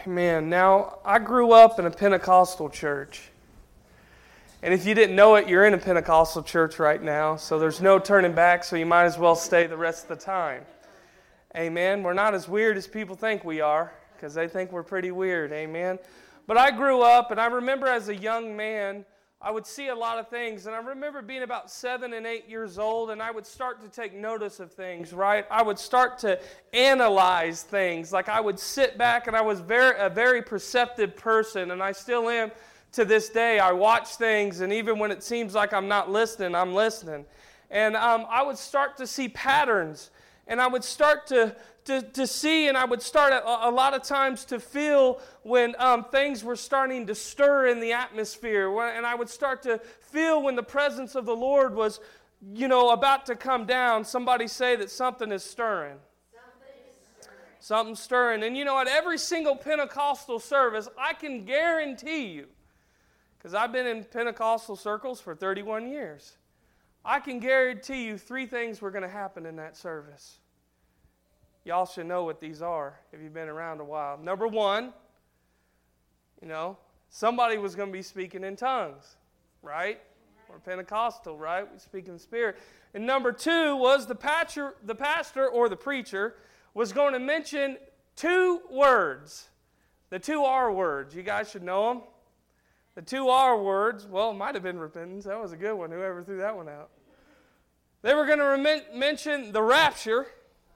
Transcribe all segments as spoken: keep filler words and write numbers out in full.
Man, now, I grew up in a Pentecostal church. And if you didn't know it, you're in a Pentecostal church right now, so there's no turning back, so you might as well stay the rest of the time. Amen. We're not as weird as people think we are, because they think we're pretty weird. Amen. But I grew up, and I remember as a young man, I would see a lot of things, and I remember being about seven and eight years old, and I would start to take notice of things, right? I would start to analyze things. Like I would sit back, and I was very a very perceptive person, and I still am to this day. I watch things, and even when it seems like I'm not listening, I'm listening. And um, I would start to see patterns, and I would start to To, to see, and I would start a, a lot of times to feel when um, things were starting to stir in the atmosphere, when, and I would start to feel when the presence of the Lord was, you know, about to come down. Somebody say that something is stirring. Something is stirring. Something's stirring. And you know, at every single Pentecostal service, I can guarantee you, because I've been in Pentecostal circles for thirty-one years, I can guarantee you three things were going to happen in that service. Y'all should know what these are if you've been around a while. Number one, you know, somebody was going to be speaking in tongues, right? We're Pentecostal, right? We speak in the Spirit. And number two was the pastor, the pastor or the preacher was going to mention two words. The two R words. You guys should know them. The two R words, well, it might have been repentance. That was a good one, whoever threw that one out. They were going to rem- mention the rapture.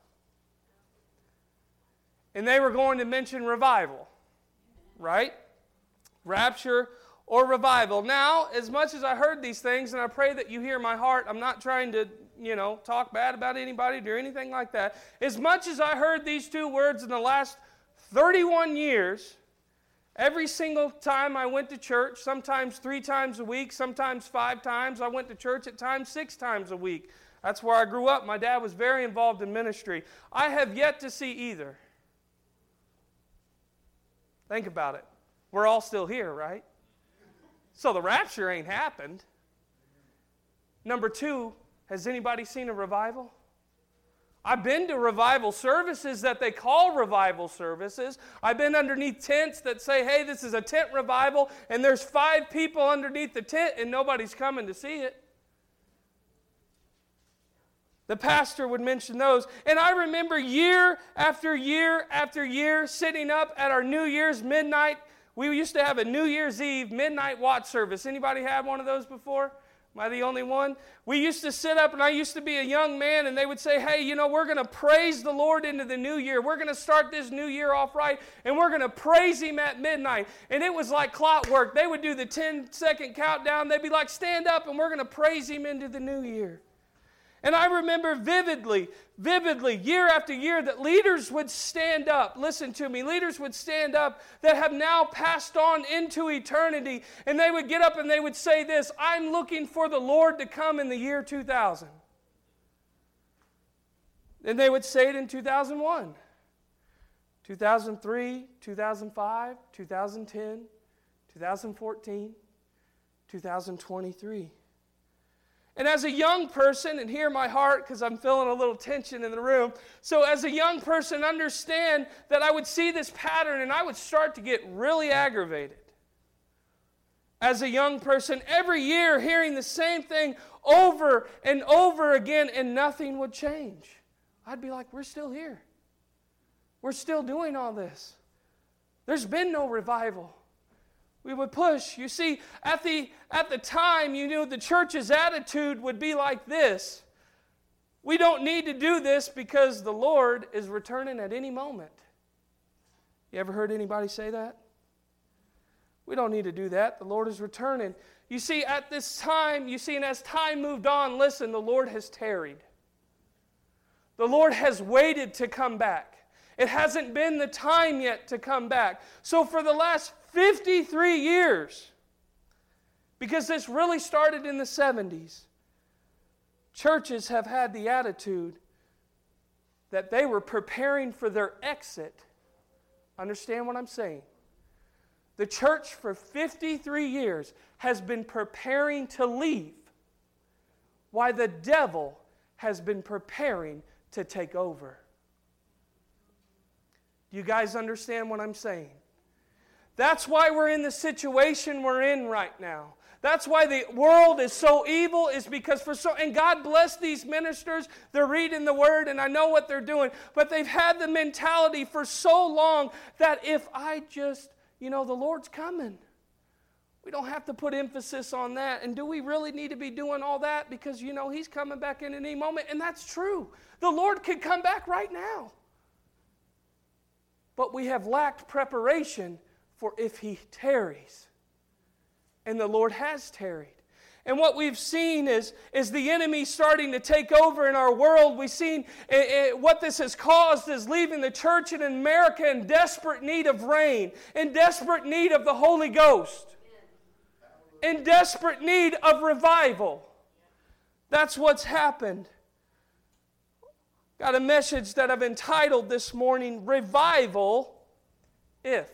And they were going to mention revival, right? Rapture or revival. Now, as much as I heard these things, and I pray that you hear my heart, I'm not trying to, you know, talk bad about anybody or anything like that. As much as I heard these two words in the last thirty-one years, every single time I went to church, sometimes three times a week, sometimes five times. I went to church at times six times a week. That's where I grew up. My dad was very involved in ministry. I have yet to see either. Think about it. We're all still here, right? So the rapture ain't happened. Number two, has anybody seen a revival? I've been to revival services that they call revival services. I've been underneath tents that say, hey, this is a tent revival, and there's five people underneath the tent, and nobody's coming to see it. The pastor would mention those. And I remember year after year after year sitting up at our New Year's midnight. We used to have a New Year's Eve midnight watch service. Anybody had one of those before? Am I the only one? We used to sit up, and I used to be a young man, and they would say, hey, you know, we're going to praise the Lord into the new year. We're going to start this new year off right, and we're going to praise Him at midnight. And it was like clockwork. They would do the ten-second countdown. They'd be like, stand up, and we're going to praise Him into the new year. And I remember vividly, vividly, year after year, that leaders would stand up. Listen to me. Leaders would stand up that have now passed on into eternity. And they would get up and they would say this, I'm looking for the Lord to come in the year two thousand. And they would say it in two thousand one, two thousand three, two thousand five, two thousand ten, two thousand fourteen, two thousand twenty-three. And as a young person, and hear my heart because I'm feeling a little tension in the room. So as a young person, understand that I would see this pattern and I would start to get really aggravated. As a young person, every year hearing the same thing over and over again and nothing would change. I'd be like, we're still here. We're still doing all this. There's been no revival. We would push. You see, at the, at the time, you knew the church's attitude would be like this. We don't need to do this because the Lord is returning at any moment. You ever heard anybody say that? We don't need to do that. The Lord is returning. You see, at this time, you see, and as time moved on, listen, the Lord has tarried. The Lord has waited to come back. It hasn't been the time yet to come back. So for the last fifty-three years, because this really started in the seventies, churches have had the attitude that they were preparing for their exit. Understand what I'm saying? The church for fifty-three years has been preparing to leave, while the devil has been preparing to take over. Do you guys understand what I'm saying? That's why we're in the situation we're in right now. That's why the world is so evil, is because for so, and God bless these ministers, they're reading the Word and I know what they're doing, but they've had the mentality for so long that if I just, you know, the Lord's coming. We don't have to put emphasis on that. And do we really need to be doing all that? Because, you know, He's coming back in any moment, and that's true. The Lord could come back right now. But we have lacked preparation for if He tarries. And the Lord has tarried. And what we've seen is, is the enemy starting to take over in our world. We've seen uh, uh, what this has caused is leaving the church in America in desperate need of rain, in desperate need of the Holy Ghost, in desperate need of revival. That's what's happened. Got a message that I've entitled this morning, Revival If.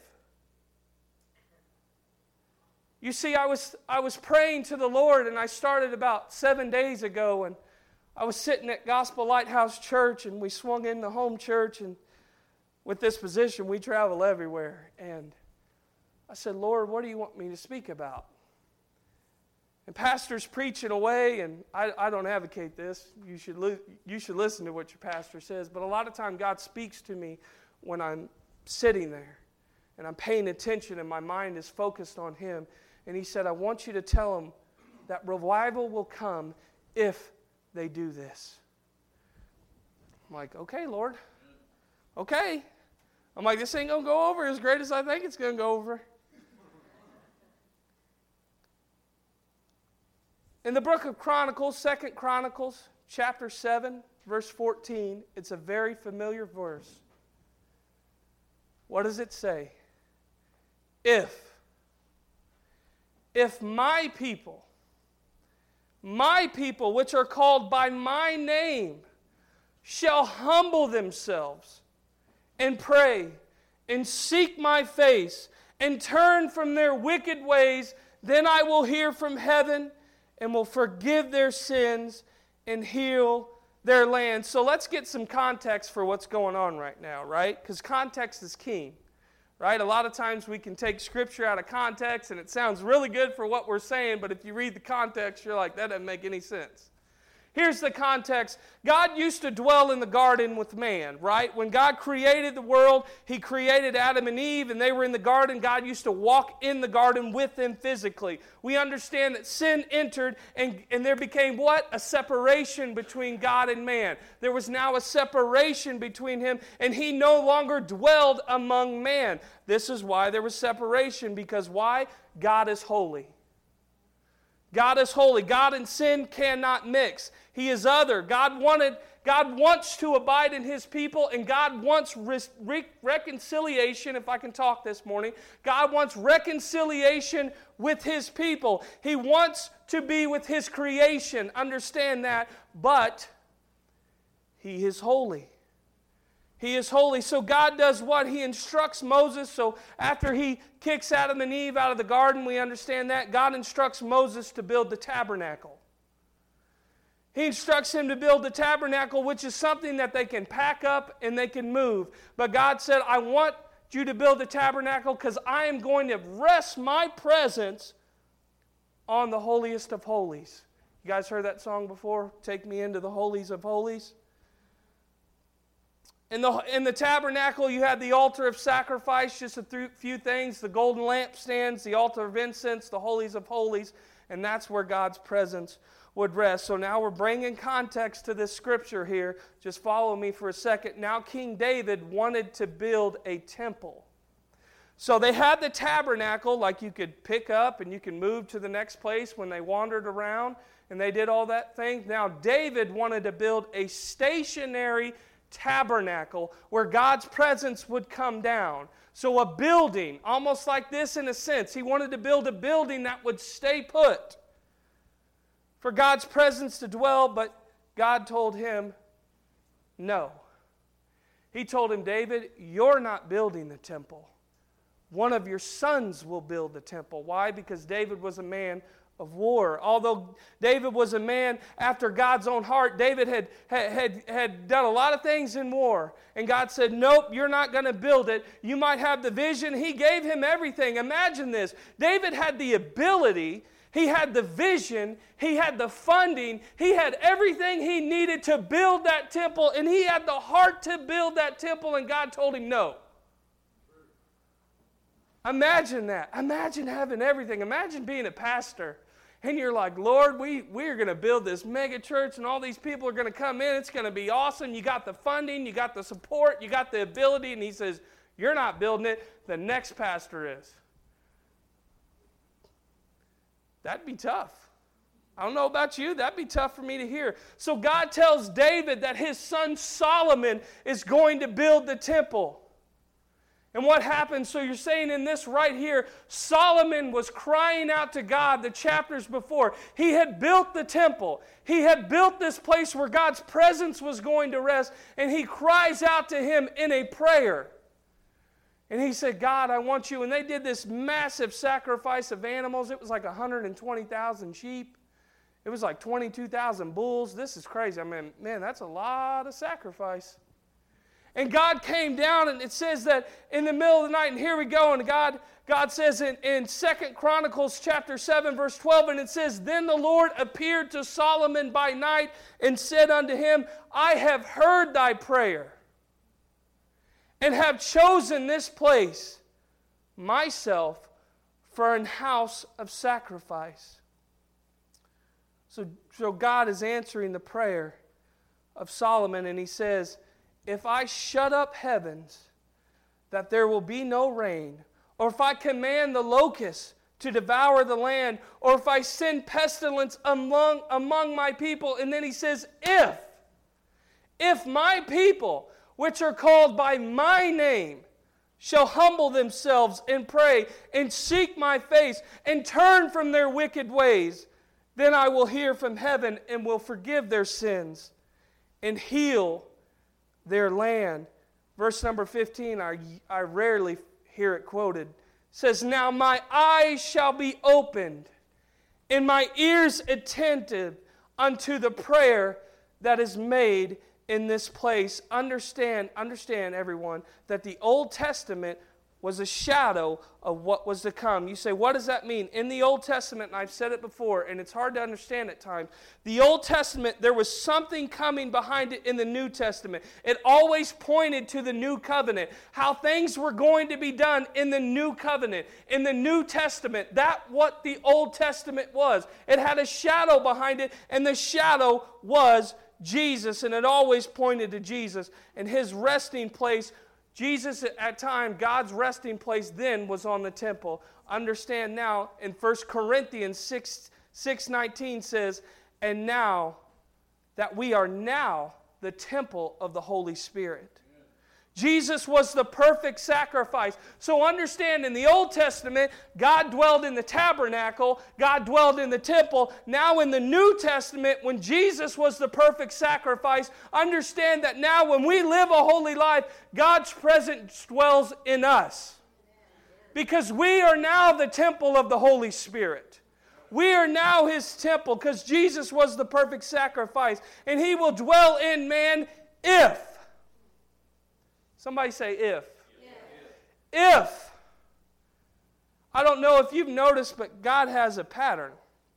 You see, I was I was praying to the Lord, and I started about seven days ago, and I was sitting at Gospel Lighthouse Church, and we swung into home church, and with this position, we travel everywhere. And I said, Lord, what do you want me to speak about? And pastor's preaching away, and I, I don't advocate this. You should li- you should listen to what your pastor says. But a lot of time, God speaks to me when I'm sitting there, and I'm paying attention, and my mind is focused on Him. And He said, I want you to tell them that revival will come if they do this. I'm like, okay, Lord. Okay. I'm like, this ain't going to go over as great as I think it's going to go over. In the book of Chronicles, Second Chronicles, chapter seven, verse fourteen, it's a very familiar verse. What does it say? If, if my people, my people which are called by my name, shall humble themselves and pray and seek my face and turn from their wicked ways, then I will hear from heaven and will forgive their sins and heal their land. So let's get some context for what's going on right now, right? Because context is king, right? A lot of times we can take Scripture out of context and it sounds really good for what we're saying, but if you read the context, you're like, that doesn't make any sense. Here's the context. God used to dwell in the garden with man, right? When God created the world, He created Adam and Eve, and they were in the garden. God used to walk in the garden with them physically. We understand that sin entered, and, and there became what? A separation between God and man. There was now a separation between Him, and He no longer dwelled among man. This is why there was separation, because why? God is holy. God is holy. God and sin cannot mix. He is other. God wanted, God wants to abide in His people, and God wants re- re- reconciliation, if I can talk this morning. God wants reconciliation with His people. He wants to be with His creation. Understand that. But He is holy. He is holy. So God does what? He instructs Moses. So after He kicks Adam and Eve out of the garden, we understand that. God instructs Moses to build the tabernacle. He instructs him to build the tabernacle, which is something that they can pack up and they can move. But God said, I want you to build the tabernacle because I am going to rest my presence on the holiest of holies. You guys heard that song before? Take me into the holies of holies. In the, in the tabernacle, you had the altar of sacrifice, just a th- few things, the golden lampstands, the altar of incense, the holies of holies, and that's where God's presence would rest. So now we're bringing context to this scripture here. Just follow me for a second. Now King David wanted to build a temple. So they had the tabernacle, like you could pick up and you can move to the next place when they wandered around, and they did all that thing. Now David wanted to build a stationary tabernacle where God's presence would come down. So a building, almost like this in a sense. He wanted to build a building that would stay put for God's presence to dwell, but God told him, no. He told him, David, you're not building the temple. One of your sons will build the temple. Why? Because David was a man of war. Although David was a man after God's own heart, David had, had, had done a lot of things in war. And God said, nope, you're not going to build it. You might have the vision. He gave him everything. Imagine this. David had the ability, he had the vision, he had the funding, he had everything he needed to build that temple, and he had the heart to build that temple, and God told him no. Imagine that. Imagine having everything. Imagine being a pastor. And you're like, Lord, we, we're going to build this mega church and all these people are going to come in. It's going to be awesome. You got the funding. You got the support. You got the ability. And he says, you're not building it. The next pastor is. That'd be tough. I don't know about you. That'd be tough for me to hear. So God tells David that his son Solomon is going to build the temple. And what happened? So you're saying in this right here, Solomon was crying out to God the chapters before. He had built the temple. He had built this place where God's presence was going to rest. And he cries out to him in a prayer. And he said, God, I want you. And they did this massive sacrifice of animals. It was like one hundred twenty thousand sheep. It was like twenty-two thousand bulls. This is crazy. I mean, man, that's a lot of sacrifice. And God came down, and it says that in the middle of the night, and here we go, and God, God says in, in Second Chronicles chapter seven, verse twelve, and it says, then the Lord appeared to Solomon by night and said unto him, I have heard thy prayer, and have chosen this place, myself, for an house of sacrifice. So, so God is answering the prayer of Solomon, and he says, if I shut up heavens, that there will be no rain, or if I command the locusts to devour the land, or if I send pestilence among, among my people, and then he says, if, if my people, which are called by my name, shall humble themselves and pray, and seek my face, and turn from their wicked ways, then I will hear from heaven, and will forgive their sins, and heal their land. Verse number fifteen, I, I rarely hear it quoted, says, now my eyes shall be opened, and my ears attentive unto the prayer that is made in this place. Understand, understand everyone, that the Old Testament was a shadow of what was to come. You say, what does that mean? In the Old Testament, and I've said it before, and it's hard to understand at times, the Old Testament, there was something coming behind it in the New Testament. It always pointed to the New Covenant, how things were going to be done in the New Covenant, in the New Testament. That's what the Old Testament was. It had a shadow behind it, and the shadow was Jesus, and it always pointed to Jesus and his resting place. Jesus, at time, God's resting place then was on the temple. Understand now, in First Corinthians six, six nineteen says, and now that we are now the temple of the Holy Spirit. Jesus was the perfect sacrifice. So understand, in the Old Testament, God dwelled in the tabernacle, God dwelled in the temple. Now in the New Testament, when Jesus was the perfect sacrifice, understand that now when we live a holy life, God's presence dwells in us. Because we are now the temple of the Holy Spirit. We are now His temple because Jesus was the perfect sacrifice. And He will dwell in man if. Somebody say if. Yeah. If. I don't know if you've noticed, but God has a pattern.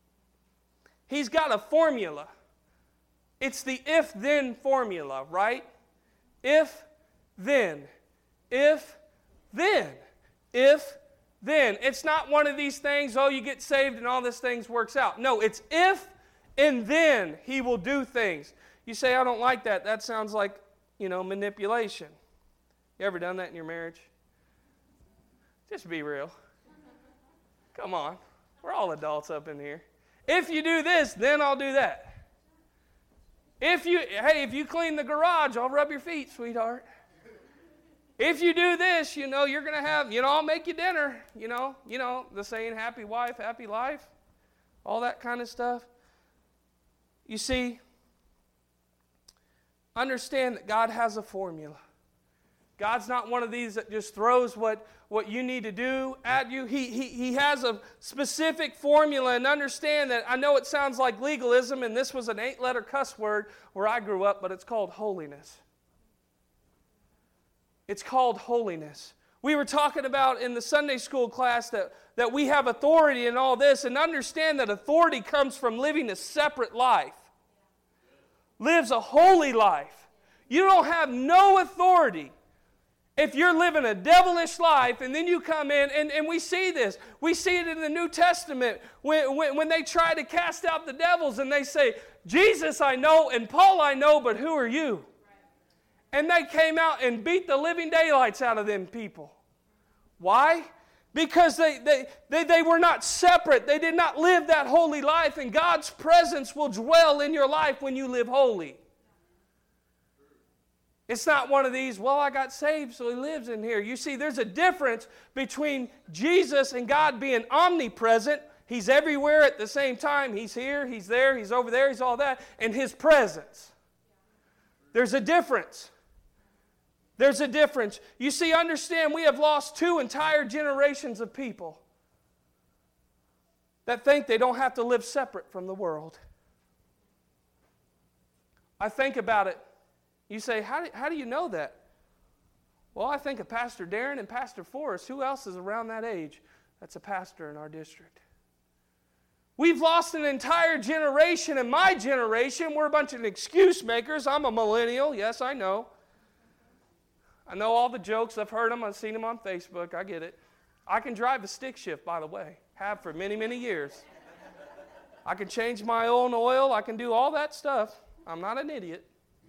He's got a formula. It's the if-then formula, right? If, then. If, then. If, then. It's not one of these things, oh, you get saved and all this things works out. No, it's if and then He will do things. You say, I don't like that. That sounds like, you know, manipulation. You ever done that in your marriage? Just be real. Come on. We're all adults up in here. If you do this, then I'll do that. If you, hey, if you clean the garage, I'll rub your feet, sweetheart. If you do this, you know, you're going to have, you know, I'll make you dinner. You know, you know, the saying, happy wife, happy life. All that kind of stuff. You see, understand that God has a formula. God's not one of these that just throws what, what you need to do at you. He, he, he has a specific formula, and understand that I know it sounds like legalism, and this was an eight-letter cuss word where I grew up, but it's called holiness. It's called holiness. We were talking about in the Sunday school class that, that we have authority in all this, and understand that authority comes from living a separate life. Lives a holy life. You don't have no authority if you're living a devilish life, and then you come in, and, and we see this. We see it in the New Testament when, when, when they try to cast out the devils, and they say, Jesus I know, and Paul I know, but who are you? And they came out and beat the living daylights out of them people. Why? Because they, they, they, they were not separate. They did not live that holy life, and God's presence will dwell in your life when you live holy. It's not one of these, well, I got saved, so he lives in here. You see, there's a difference between Jesus and God being omnipresent. He's everywhere at the same time. He's here, he's there, he's over there, he's all that. And his presence. There's a difference. There's a difference. You see, understand, we have lost two entire generations of people that think they don't have to live separate from the world. I think about it. You say, how do, how do you know that? Well, I think of Pastor Darren and Pastor Forrest. Who else is around that age that's a pastor in our district? We've lost an entire generation. In my generation, we're a bunch of excuse makers. I'm a millennial. Yes, I know. I know all the jokes. I've heard them. I've seen them on Facebook. I get it. I can drive a stick shift, by the way. Have for many, many years. I can change my own oil. I can do all that stuff. I'm not an idiot.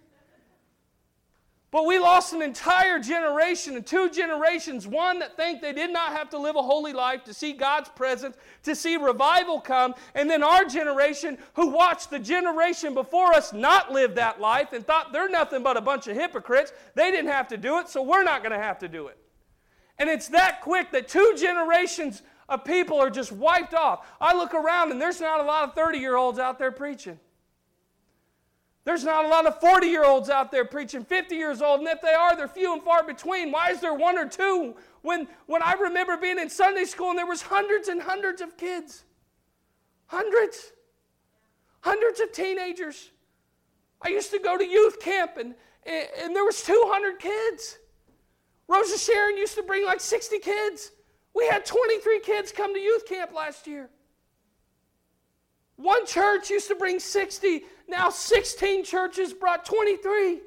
But we lost an entire generation, and two generations, one that think they did not have to live a holy life to see God's presence, to see revival come, and then our generation who watched the generation before us not live that life and thought they're nothing but a bunch of hypocrites. They didn't have to do it, so we're not going to have to do it. And it's that quick that two generations of people are just wiped off. I look around and there's not a lot of thirty-year-olds out there preaching. There's not a lot of forty-year-olds out there preaching, fifty years old, and if they are, they're few and far between. Why is there one or two? When, when I remember being in Sunday school and there was hundreds and hundreds of kids. Hundreds. Hundreds of teenagers. I used to go to youth camp, and, and, and there was two hundred kids. Rosa Sharon used to bring like sixty kids. We had twenty-three kids come to youth camp last year. One church used to bring sixty. Now sixteen churches brought twenty-three.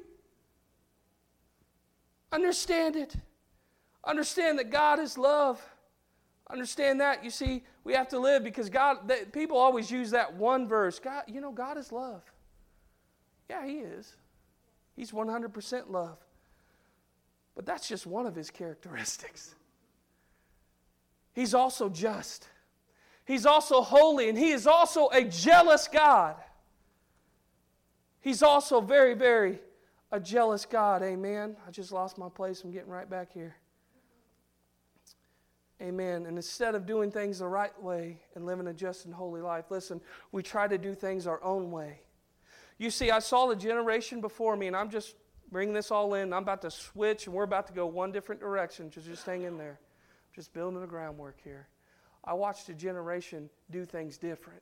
Understand it. Understand that God is love. Understand that. You see, we have to live because God, they, people always use that one verse. God, you know, God is love. Yeah, He is. He's one hundred percent love. But that's just one of His characteristics. He's also just. He's also holy, and He is also a jealous God. He's also very, very a jealous God. Amen. I just lost my place. I'm getting right back here. Amen. And instead of doing things the right way and living a just and holy life, listen, we try to do things our own way. You see, I saw the generation before me, and I'm just bringing this all in. I'm about to switch, and we're about to go one different direction. Just, just hang in there. Just building the groundwork here. I watched a generation do things different.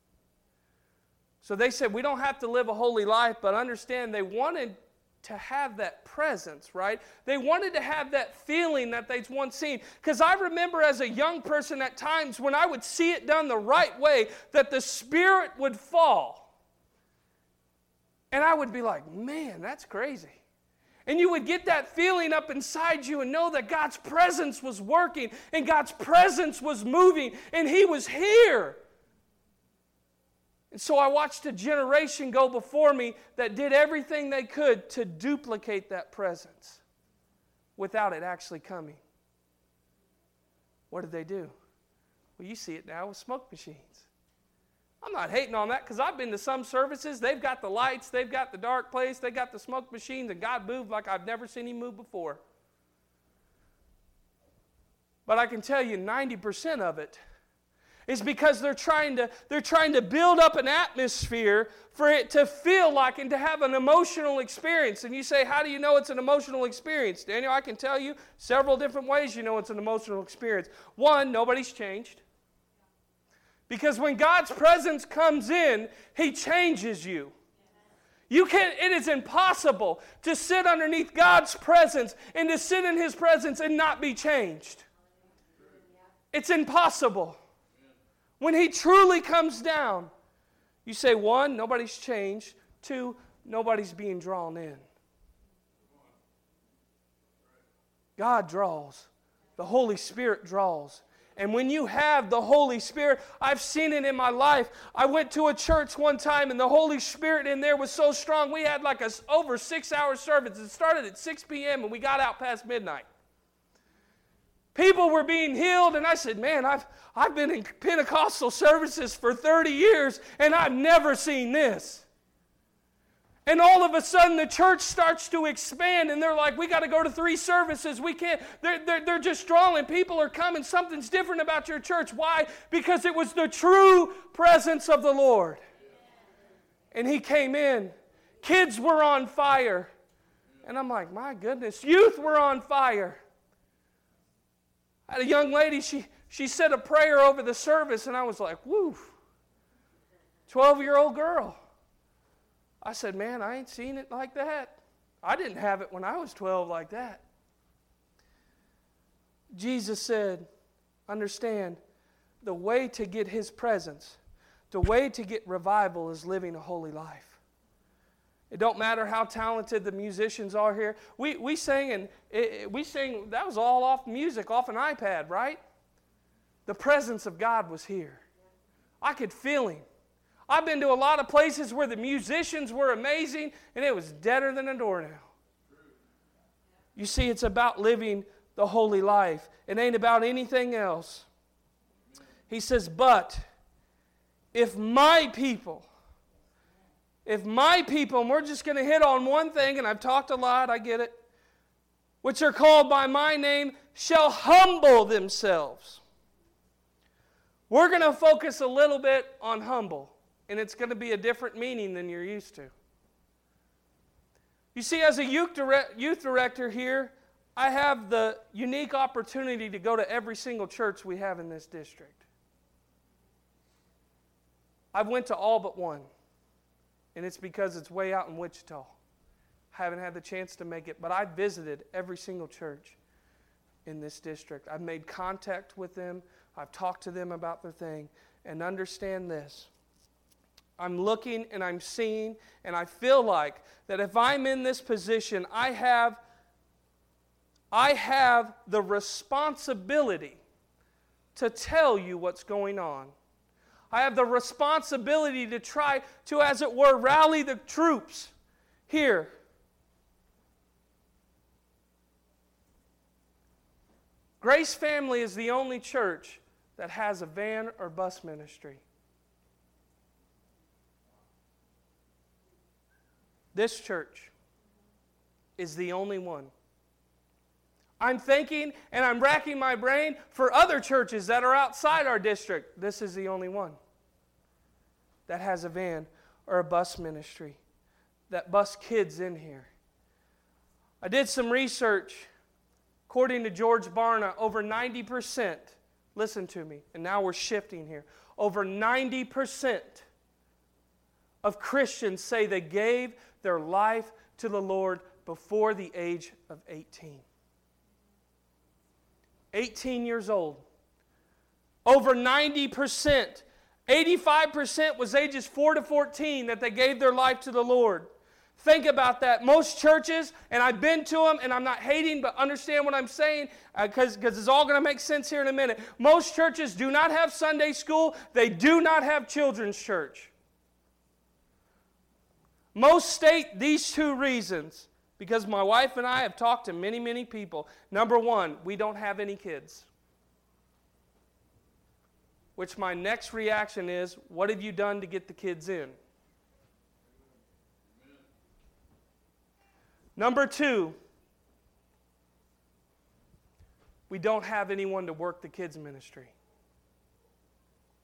So they said, we don't have to live a holy life, but understand they wanted to have that presence, right? They wanted to have that feeling that they'd once seen. Because I remember as a young person at times when I would see it done the right way, that the Spirit would fall. And I would be like, man, that's crazy. And you would get that feeling up inside you and know that God's presence was working and God's presence was moving and He was here. And so I watched a generation go before me that did everything they could to duplicate that presence without it actually coming. What did they do? Well, you see it now with smoke machines. I'm not hating on that because I've been to some services. They've got the lights. They've got the dark place. They've got the smoke machines. And God moved like I've never seen Him move before. But I can tell you ninety percent of it. It's because they're trying to, they're trying to build up an atmosphere for it to feel like and to have an emotional experience. And you say, how do you know it's an emotional experience? Daniel, I can tell you several different ways you know it's an emotional experience. One, nobody's changed. Because when God's presence comes in, He changes you. You can't, it is impossible to sit underneath God's presence and to sit in His presence and not be changed. It's impossible. When He truly comes down, you say, one, nobody's changed. Two, nobody's being drawn in. God draws. The Holy Spirit draws. And when you have the Holy Spirit, I've seen it in my life. I went to a church one time and the Holy Spirit in there was so strong. We had like a over six hour service. It started at six p.m. and we got out past midnight. People were being healed, and I said, man, I've, I've been in Pentecostal services for thirty years, and I've never seen this. And all of a sudden, the church starts to expand, and they're like, we got to go to three services. We can't. They're, they're, they're just drawing. People are coming. Something's different about your church. Why? Because it was the true presence of the Lord. And He came in. Kids were on fire. And I'm like, my goodness, youth were on fire. I had a young lady, she, she said a prayer over the service, and I was like, woo, twelve-year-old girl. I said, man, I ain't seen it like that. I didn't have it when I was twelve like that. Jesus said, understand, the way to get His presence, the way to get revival is living a holy life. It don't matter how talented the musicians are here. We we sang and it, we sang, that was all off music, off an iPad, right? The presence of God was here. I could feel Him. I've been to a lot of places where the musicians were amazing and it was deader than a doornail. You see, it's about living the holy life. It ain't about anything else. He says, but if my people... If my people, and we're just going to hit on one thing, and I've talked a lot, I get it, which are called by my name, shall humble themselves. We're going to focus a little bit on humble, and it's going to be a different meaning than you're used to. You see, as a youth, direct, youth director here, I have the unique opportunity to go to every single church we have in this district. I've went to all but one. And it's because it's way out in Wichita. I haven't had the chance to make it, but I've visited every single church in this district. I've made contact with them. I've talked to them about their thing. And understand this. I'm looking and I'm seeing, and I feel like that if I'm in this position, I have, I have the responsibility to tell you what's going on. I have the responsibility to try to, as it were, rally the troops here. Grace Family is the only church that has a van or bus ministry. This church is the only one. I'm thinking and I'm racking my brain for other churches that are outside our district. This is the only one that has a van or a bus ministry that bus kids in here. I did some research. According to George Barna, over ninety percent, listen to me, and now we're shifting here, over ninety percent of Christians say they gave their life to the Lord before the age of eighteen. eighteen years old. Over ninety percent. eighty-five percent was ages four to fourteen that they gave their life to the Lord. Think about that. Most churches, and I've been to them, and I'm not hating, but understand what I'm saying, because uh, it's all going to make sense here in a minute. Most churches do not have Sunday school. They do not have children's church. Most state these two reasons, because my wife and I have talked to many, many people. Number one, we don't have any kids. Which my next reaction is, what have you done to get the kids in? Number two, we don't have anyone to work the kids' ministry.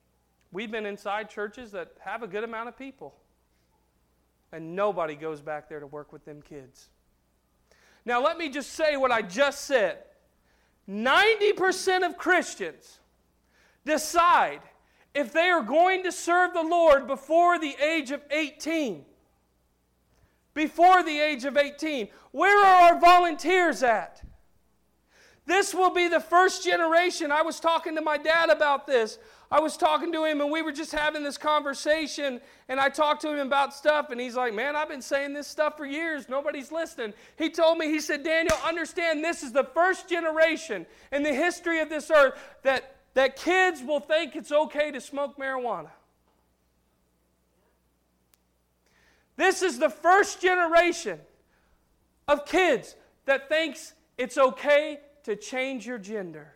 we've been inside churches that have a good amount of people. And nobody goes back there to work with them kids. Now let me just say what I just said. ninety percent of Christians decide if they are going to serve the Lord before the age of eighteen. Before the age of eighteen. Where are our volunteers at? This will be the first generation. I was talking to my dad about this. I was talking to him and we were just having this conversation and I talked to him about stuff and he's like, man, I've been saying this stuff for years. Nobody's listening. He told me, he said, Daniel, understand this is the first generation in the history of this earth that, that kids will think it's okay to smoke marijuana. This is the first generation of kids that thinks it's okay to change your gender.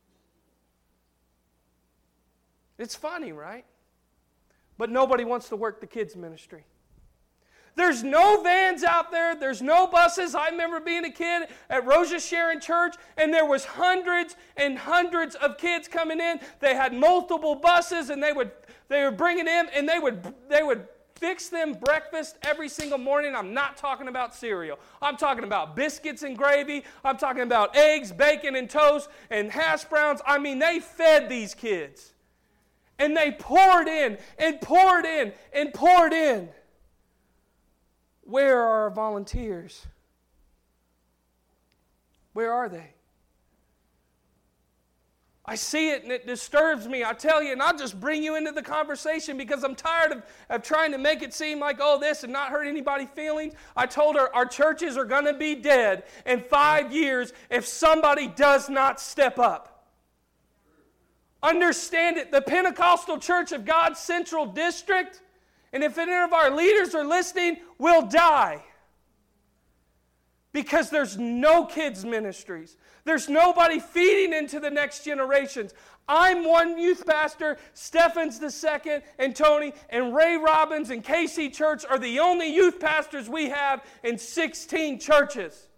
It's funny, right? But nobody wants to work the kids' ministry. There's no vans out there. There's no buses. I remember being a kid at Rosa Sharon Church, and there was hundreds and hundreds of kids coming in. They had multiple buses, and they would they would bring it in, and they would they would fix them breakfast every single morning. I'm not talking about cereal. I'm talking about biscuits and gravy. I'm talking about eggs, bacon, and toast, and hash browns. I mean, they fed these kids. And they poured in and poured in and poured in. Where are our volunteers? Where are they? I see it and it disturbs me. I tell you, and I'll just bring you into the conversation because I'm tired of, of trying to make it seem like, oh, this and not hurt anybody's feelings. I told her our churches are going to be dead in five years if somebody does not step up. Understand it. The Pentecostal Church of God Central District, and if any of our leaders are listening, will die. Because there's no kids' ministries. There's nobody feeding into the next generations. I'm one youth pastor, Stephens the second, and Tony, and Ray Robbins and K C Church are the only youth pastors we have in sixteen churches.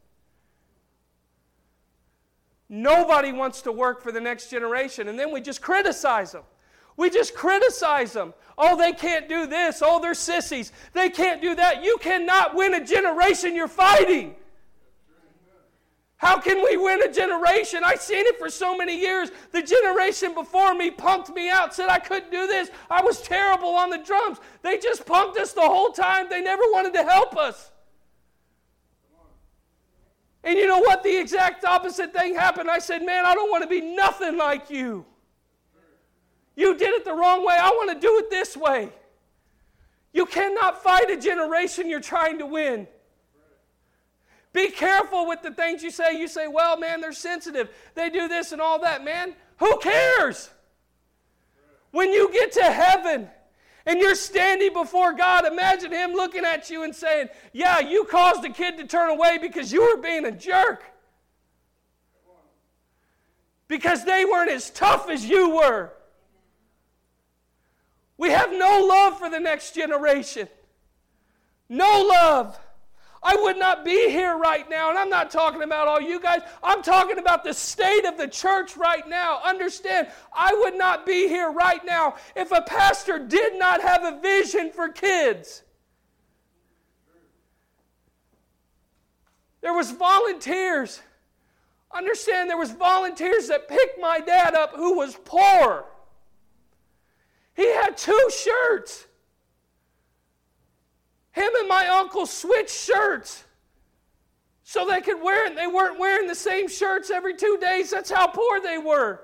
Nobody wants to work for the next generation, and then we just criticize them. We just criticize them. Oh, they can't do this. Oh, they're sissies. They can't do that. You cannot win a generation you're fighting. How can we win a generation? I've seen it for so many years. The generation before me punked me out, said I couldn't do this. I was terrible on the drums. They just punked us the whole time. They never wanted to help us. And you know what? The exact opposite thing happened. I said, man, I don't want to be nothing like you. You did it the wrong way. I want to do it this way. You cannot fight a generation you're trying to win. Be careful with the things you say. You say, well, man, they're sensitive. They do this and all that. Man, who cares? When you get to heaven and you're standing before God, imagine Him looking at you and saying, yeah, you caused a kid to turn away because you were being a jerk. Because they weren't as tough as you were. We have no love for the next generation. No love. I would not be here right now, and I'm not talking about all you guys. I'm talking about the state of the church right now. Understand, I would not be here right now if a pastor did not have a vision for kids. There was volunteers. Understand, there was volunteers that picked my dad up who was poor. He had two shirts. Him and my uncle switched shirts so they could wear it. They weren't wearing the same shirts every two days. That's how poor they were.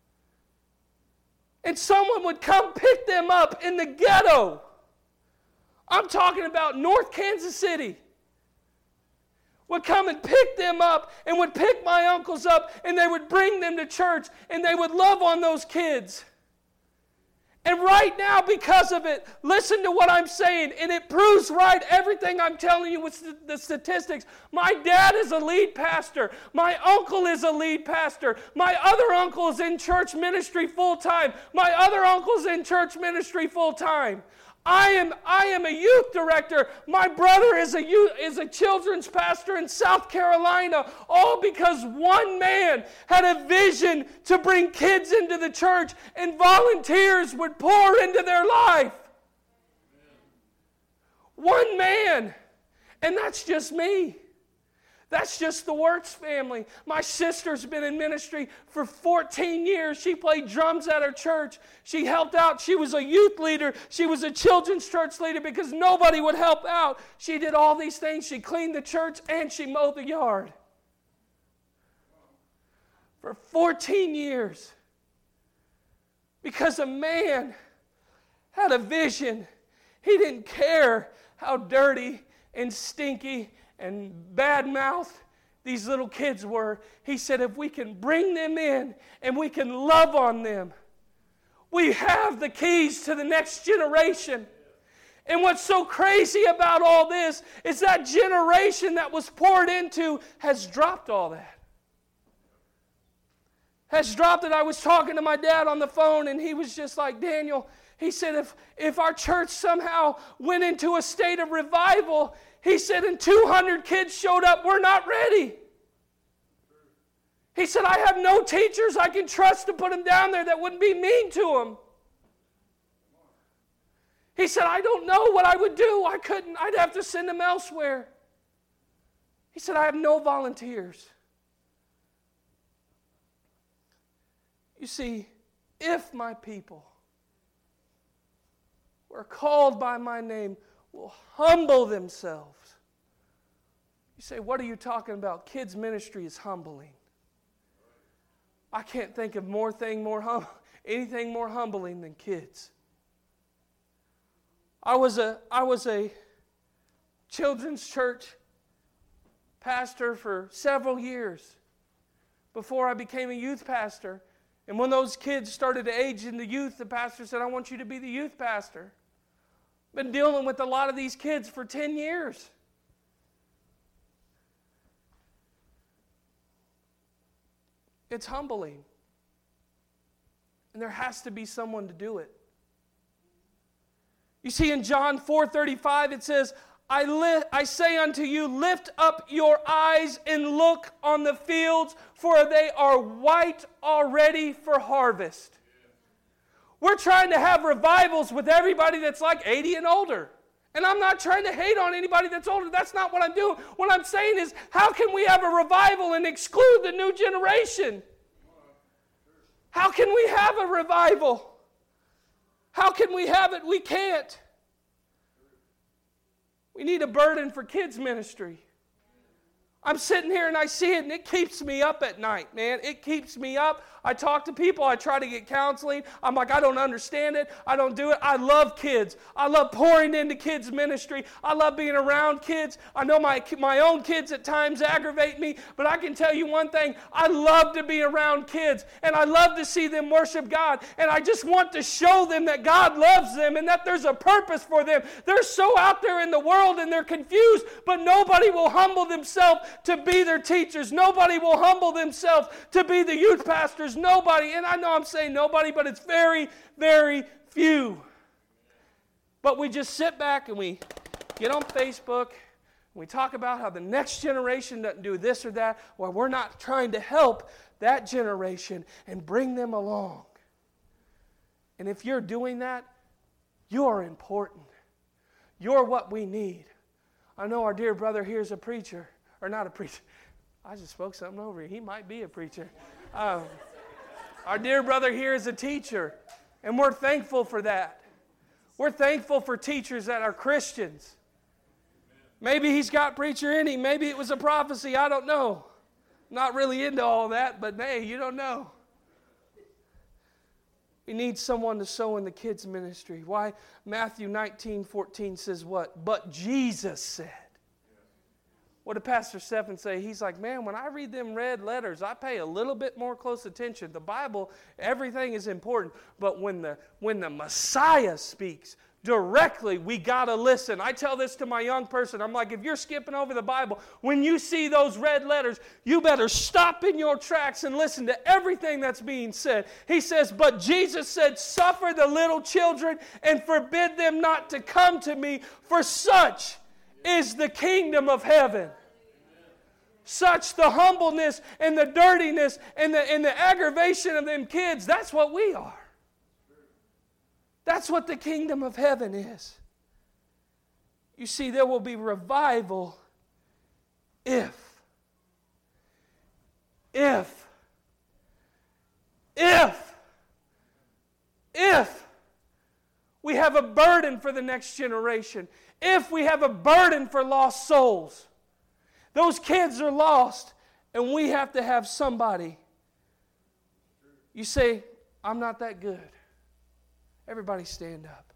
And someone would come pick them up in the ghetto. I'm talking about North Kansas City. Would come and pick them up and would pick my uncles up and they would bring them to church and they would love on those kids. And right now, because of it, listen to what I'm saying, and it proves right everything I'm telling you with the statistics. My dad is a lead pastor. My uncle is a lead pastor. My other uncle is in church ministry full time. My other uncle's in church ministry full time. I am, I am a youth director. My brother is a youth, is a children's pastor in South Carolina. All because one man had a vision to bring kids into the church, and volunteers would pour into their life. One man. And that's just me. That's just the Wirtz family. My sister's been in ministry for fourteen years. She played drums at her church. She helped out. She was a youth leader. She was a children's church leader because nobody would help out. She did all these things. She cleaned the church and she mowed the yard. For fourteen years. Because a man had a vision. He didn't care how dirty and stinky and bad-mouthed these little kids were. He said, if we can bring them in and we can love on them, we have the keys to the next generation. And what's so crazy about all this is that generation that was poured into has dropped all that. Has dropped it. I was talking to my dad on the phone, and he was just like, Daniel, he said, if, if our church somehow went into a state of revival, he said, and two hundred kids showed up, we're not ready. He said, I have no teachers I can trust to put them down there that wouldn't be mean to them. He said, I don't know what I would do. I couldn't. I'd have to send them elsewhere. He said, I have no volunteers. You see, if my people who are called by my name will humble themselves. You say, what are you talking about? Kids ministry is humbling. I can't think of more thing more hum- anything more humbling than kids. I was a I was a children's church pastor for several years before I became a youth pastor. And when those kids started to age into youth, the pastor said, I want you to be the youth pastor. Been dealing with a lot of these kids for ten years. It's humbling. And there has to be someone to do it. You see, in John four thirty-five, it says, I, li- I say unto you, lift up your eyes and look on the fields, for they are white already for harvest. We're trying to have revivals with everybody that's like eighty and older. And I'm not trying to hate on anybody that's older. That's not what I'm doing. What I'm saying is, how can we have a revival and exclude the new generation? How can we have a revival? How can we have it? We can't. We need a burden for kids ministry. I'm sitting here and I see it, and it keeps me up at night, man. It keeps me up. I talk to people. I try to get counseling. I'm like, I don't understand it. I don't do it. I love kids. I love pouring into kids ministry. I love being around kids. I know my, my own kids at times aggravate me, but I can tell you one thing. I love to be around kids, and I love to see them worship God, and I just want to show them that God loves them and that there's a purpose for them. They're so out there in the world, and they're confused, but nobody will humble themselves to be their teachers. Nobody will humble themselves to be the youth pastors. Nobody, and I know I'm saying nobody, but it's very, very few. But we just sit back and we get on Facebook and we talk about how the next generation doesn't do this or that, while we're not trying to help that generation and bring them along. And if you're doing that, you're important. You're what we need. I know our dear brother here is a preacher. Or not a preacher. I just spoke something over here. He might be a preacher. Um, our dear brother here is a teacher. And we're thankful for that. We're thankful for teachers that are Christians. Maybe he's got preacher in him. Maybe it was a prophecy. I don't know. Not really into all that, but hey, you don't know. We need someone to sow in the kids' ministry. Why? Matthew nineteen fourteen says what? But Jesus said. What did Pastor Stephen say? He's like, man, when I read them red letters, I pay a little bit more close attention. The Bible, everything is important. But when the, when the Messiah speaks, directly. We got to listen. I tell this to my young person. I'm like, if you're skipping over the Bible, when you see those red letters, you better stop in your tracks and listen to everything that's being said. He says, but Jesus said, suffer the little children and forbid them not to come to me, for such is the kingdom of heaven. Such the humbleness and the dirtiness and the, and the aggravation of them kids, that's what we are. That's what the kingdom of heaven is. You see, there will be revival if, if, if, if we have a burden for the next generation, if we have a burden for lost souls. Those kids are lost, and we have to have somebody. You say, I'm not that good. Everybody stand up.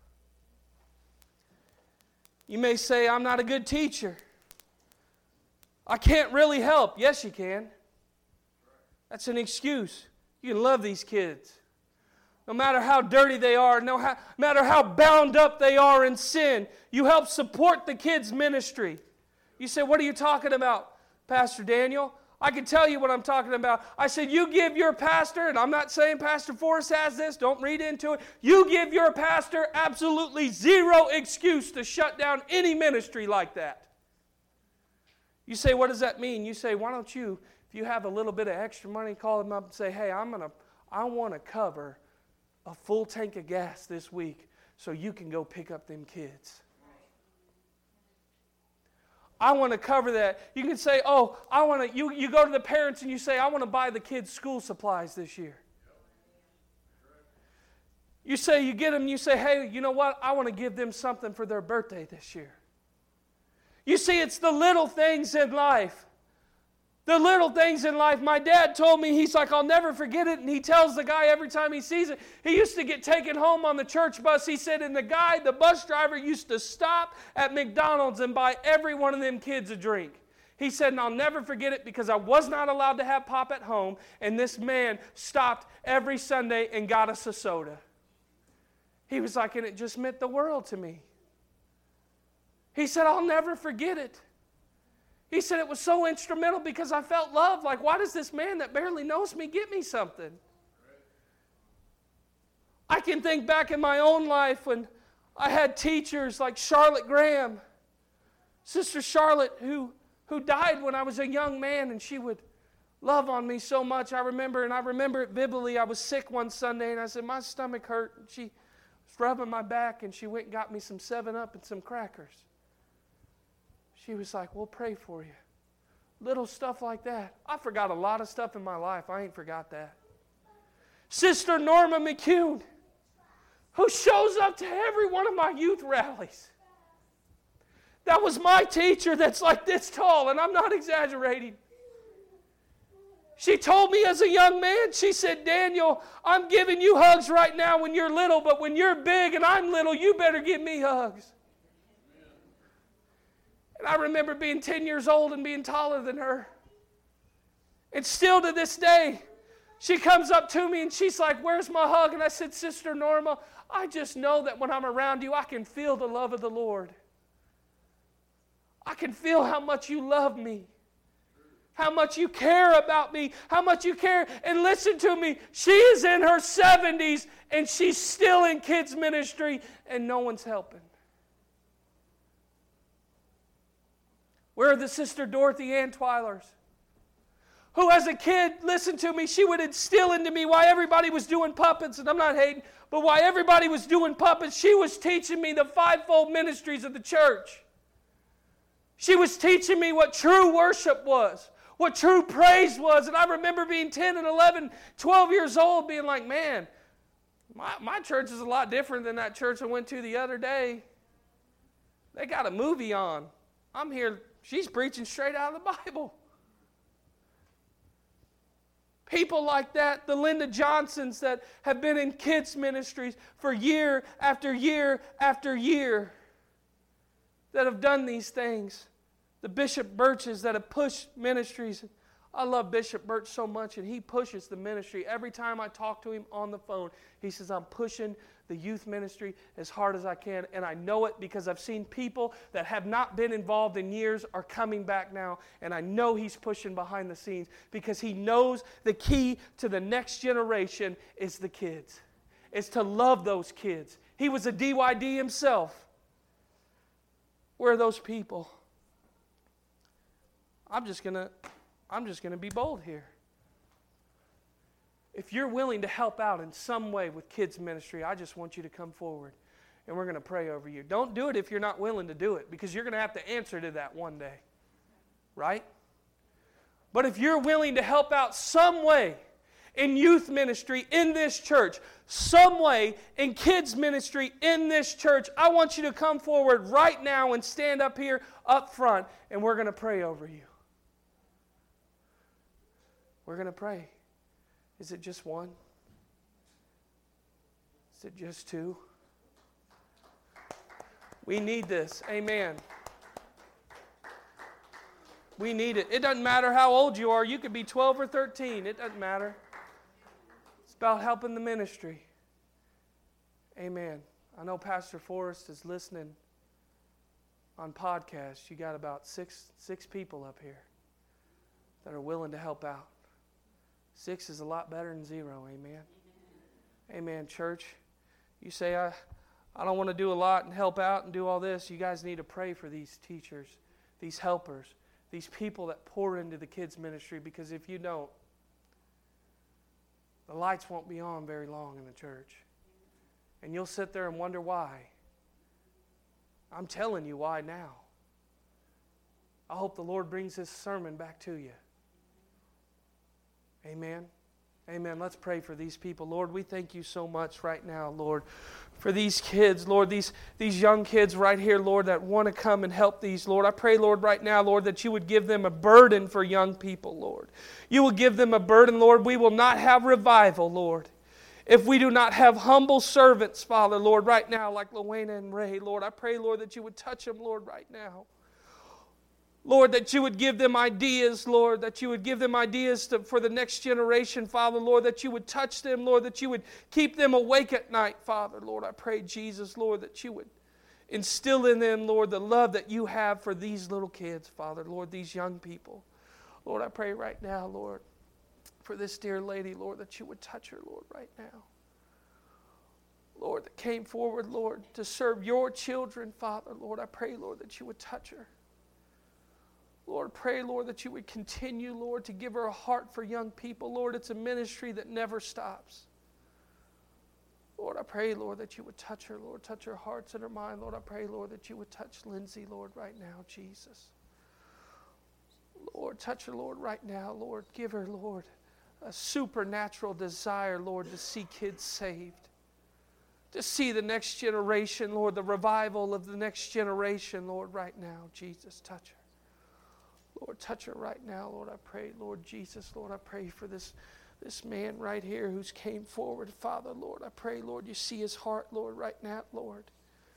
You may say, I'm not a good teacher. I can't really help. Yes, you can. That's an excuse. You can love these kids. No matter how dirty they are, no how, matter how bound up they are in sin, you help support the kids' ministry. You say, what are you talking about, Pastor Daniel? I can tell you what I'm talking about. I said, you give your pastor, and I'm not saying Pastor Forrest has this, don't read into it. You give your pastor absolutely zero excuse to shut down any ministry like that. You say, what does that mean? You say, why don't you, if you have a little bit of extra money, call them up and say, hey, I'm gonna, I want to cover a full tank of gas this week so you can go pick up them kids. I want to cover that. You can say, oh, I want to, you, you go to the parents and you say, I want to buy the kids school supplies this year. You say, you get them, you say, hey, you know what? I want to give them something for their birthday this year. You see, it's the little things in life. The little things in life. My dad told me, he's like, I'll never forget it. And he tells the guy every time he sees it. He used to get taken home on the church bus. He said, and the guy, the bus driver, used to stop at McDonald's and buy every one of them kids a drink. He said, and I'll never forget it because I was not allowed to have pop at home. And this man stopped every Sunday and got us a soda. He was like, and it just meant the world to me. He said, I'll never forget it. He said it was so instrumental because I felt love. Like, why does this man that barely knows me get me something? I can think back in my own life when I had teachers like Charlotte Graham, Sister Charlotte, who, who died when I was a young man, and she would love on me so much. I remember, and I remember it vividly. I was sick one Sunday, and I said, my stomach hurt. And she was rubbing my back, and she went and got me some seven up and some crackers. She was like, we'll pray for you. Little stuff like that. I forgot a lot of stuff in my life. I ain't forgot that. Sister Norma McCune, who shows up to every one of my youth rallies. That was my teacher that's like this tall, and I'm not exaggerating. She told me as a young man, she said, Daniel, I'm giving you hugs right now when you're little, but when you're big and I'm little, you better give me hugs. And I remember being ten years old and being taller than her. And still to this day, she comes up to me and she's like, where's my hug? And I said, Sister Norma, I just know that when I'm around you, I can feel the love of the Lord. I can feel how much you love me, how much you care about me, how much you care. And listen to me, she is in her seventies and she's still in kids ministry and no one's helping. Where are the Sister Dorothy Antwilers? Who as a kid, listen to me, she would instill into me why everybody was doing puppets, and I'm not hating, but why everybody was doing puppets, she was teaching me the fivefold ministries of the church. She was teaching me what true worship was, what true praise was, and I remember being ten and eleven, twelve years old being like, man, my, my church is a lot different than that church I went to the other day. They got a movie on. I'm here. She's preaching straight out of the Bible. People like that, the Linda Johnsons that have been in kids ministries for year after year after year, that have done these things. The Bishop Birches that have pushed ministries. I love Bishop Birch so much, and he pushes the ministry. Every time I talk to him on the phone, he says, I'm pushing the youth ministry as hard as I can, and I know it because I've seen people that have not been involved in years are coming back now, and I know he's pushing behind the scenes because he knows the key to the next generation is the kids. It's to love those kids. He was a D Y D himself. Where are those people? I'm just gonna, I'm just gonna be bold here. If you're willing to help out in some way with kids ministry, I just want you to come forward and we're going to pray over you. Don't do it if you're not willing to do it, because you're going to have to answer to that one day. Right? But if you're willing to help out some way in youth ministry in this church, some way in kids ministry in this church, I want you to come forward right now and stand up here up front, and we're going to pray over you. We're going to pray. Is it just one? Is it just two? We need this. Amen. We need it. It doesn't matter how old you are. You could be twelve or thirteen. It doesn't matter. It's about helping the ministry. Amen. I know Pastor Forrest is listening on podcast. You got about six, six people up here that are willing to help out. Six is a lot better than zero, amen? Amen, church. You say, I, I don't want to do a lot and help out and do all this. You guys need to pray for these teachers, these helpers, these people that pour into the kids' ministry, because if you don't, the lights won't be on very long in the church. And you'll sit there and wonder why. I'm telling you why now. I hope the Lord brings this sermon back to you. Amen. Amen. Let's pray for these people. Lord, we thank you so much right now, Lord, for these kids, Lord, these, these young kids right here, Lord, that want to come and help these, Lord. I pray, Lord, right now, Lord, that you would give them a burden for young people, Lord. You will give them a burden, Lord. We will not have revival, Lord, if we do not have humble servants, Father, Lord, right now, like Luana and Ray, Lord. I pray, Lord, that you would touch them, Lord, right now. Lord, that you would give them ideas, Lord, that you would give them ideas to, for the next generation, Father, Lord, that you would touch them, Lord, that you would keep them awake at night, Father, Lord. I pray, Jesus, Lord, that you would instill in them, Lord, the love that you have for these little kids, Father, Lord, these young people. Lord, I pray right now, Lord, for this dear lady, Lord, that you would touch her, Lord, right now. Lord, that came forward, Lord, to serve your children, Father, Lord, I pray, Lord, that you would touch her. Lord, pray, Lord, that you would continue, Lord, to give her a heart for young people. Lord, it's a ministry that never stops. Lord, I pray, Lord, that you would touch her, Lord, touch her hearts and her mind. Lord, I pray, Lord, that you would touch Lindsay, Lord, right now, Jesus. Lord, touch her, Lord, right now, Lord. Give her, Lord, a supernatural desire, Lord, to see kids saved. To see the next generation, Lord, the revival of the next generation, Lord, right now, Jesus, touch her. Lord, touch her right now, Lord, I pray, Lord Jesus, Lord, I pray for this, this man right here who's came forward, Father, Lord, I pray, Lord, you see his heart, Lord, right now, Lord.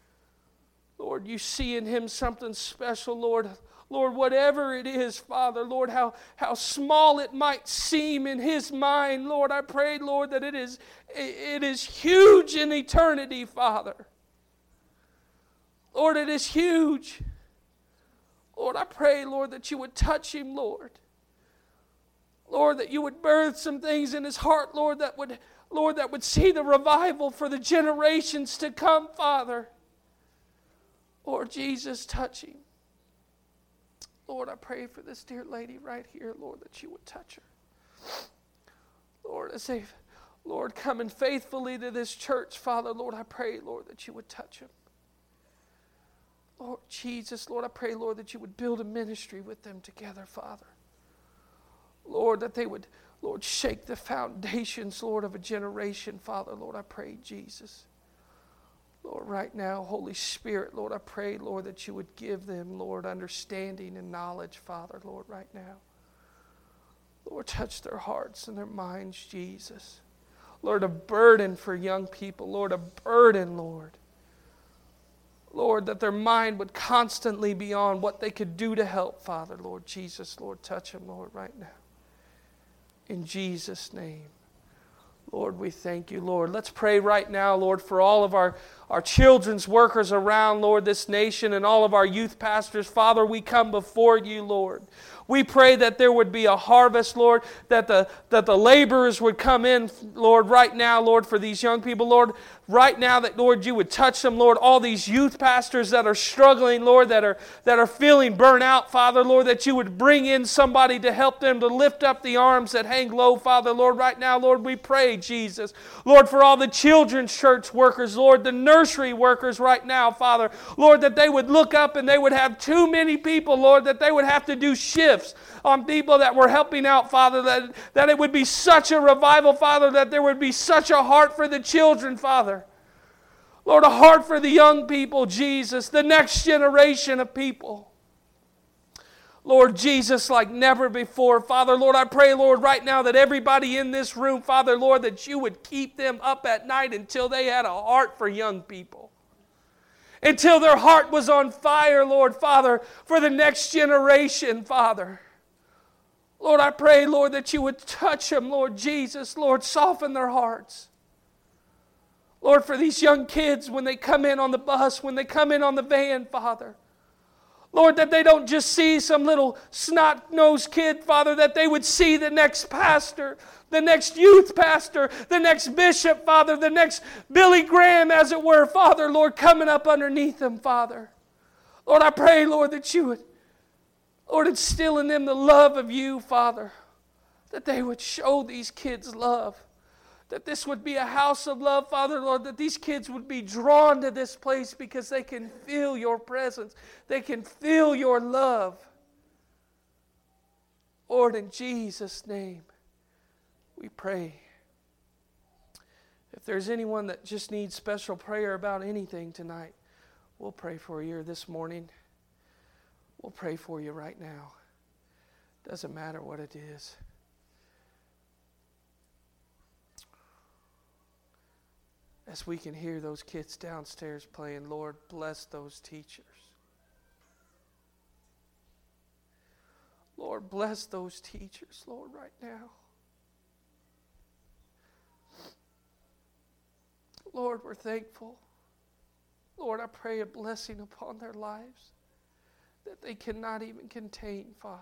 Lord, you see in him something special, Lord. Lord, whatever it is, Father, Lord, how, how small it might seem in his mind, Lord, I pray, Lord, that it is, it is huge in eternity, Father. Lord, it is huge. Lord, I pray, Lord, that you would touch him, Lord. Lord, that you would birth some things in his heart, Lord, that would, Lord, that would see the revival for the generations to come, Father. Lord Jesus, touch him. Lord, I pray for this dear lady right here, Lord, that you would touch her. Lord, as they, Lord, coming faithfully to this church, Father, Lord, I pray, Lord, that you would touch him. Lord Jesus, Lord, I pray, Lord, that you would build a ministry with them together, Father. Lord, that they would, Lord, shake the foundations, Lord, of a generation, Father. Lord, I pray, Jesus. Lord, right now, Holy Spirit, Lord, I pray, Lord, that you would give them, Lord, understanding and knowledge, Father, Lord, right now. Lord, touch their hearts and their minds, Jesus. Lord, a burden for young people. Lord, a burden, Lord. Lord, that their mind would constantly be on what they could do to help, Father, Lord Jesus. Lord, touch them, Lord, right now. In Jesus' name. Lord, we thank you, Lord. Let's pray right now, Lord, for all of our, our children's workers around, Lord, this nation and all of our youth pastors. Father, we come before you, Lord. We pray that there would be a harvest, Lord, that the, that the laborers would come in, Lord, right now, Lord, for these young people, Lord. Right now that, Lord, you would touch them, Lord. All these youth pastors that are struggling, Lord, that are, that are feeling burnt out, Father, Lord, that you would bring in somebody to help them to lift up the arms that hang low, Father, Lord. Right now, Lord, we pray, Jesus. Lord, for all the children's church workers, Lord, the nursery workers right now, Father, Lord, that they would look up and they would have too many people, Lord, that they would have to do shifts on people that were helping out, Father, that, that it would be such a revival, Father, that there would be such a heart for the children, Father. Lord, a heart for the young people, Jesus, the next generation of people. Lord Jesus, like never before. Father, Lord, I pray, Lord, right now that everybody in this room, Father, Lord, that you would keep them up at night until they had a heart for young people. Until their heart was on fire, Lord, Father, for the next generation, Father. Lord, I pray, Lord, that you would touch them, Lord Jesus. Lord, soften their hearts. Lord, for these young kids, when they come in on the bus, when they come in on the van, Father. Lord, that they don't just see some little snot-nosed kid, Father, that they would see the next pastor, the next youth pastor, the next bishop, Father, the next Billy Graham, as it were, Father, Lord, coming up underneath them, Father. Lord, I pray, Lord, that you would, Lord, instill in them the love of you, Father, that they would show these kids love. That this would be a house of love, Father, Lord, that these kids would be drawn to this place because they can feel your presence. They can feel your love. Lord, in Jesus' name, we pray. If there's anyone that just needs special prayer about anything tonight, we'll pray for you this morning. We'll pray for you right now. Doesn't matter what it is. As we can hear those kids downstairs playing, Lord, bless those teachers. Lord, bless those teachers, Lord, right now. Lord, we're thankful. Lord, I pray a blessing upon their lives that they cannot even contain, Father.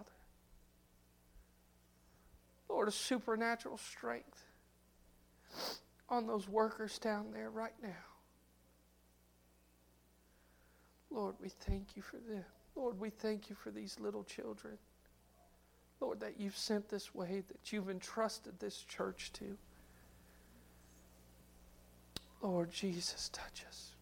Lord, a supernatural strength on those workers down there right now. Lord, we thank you for them. Lord, we thank you for these little children. Lord, that you've sent this way, that you've entrusted this church to. Lord Jesus, touch us.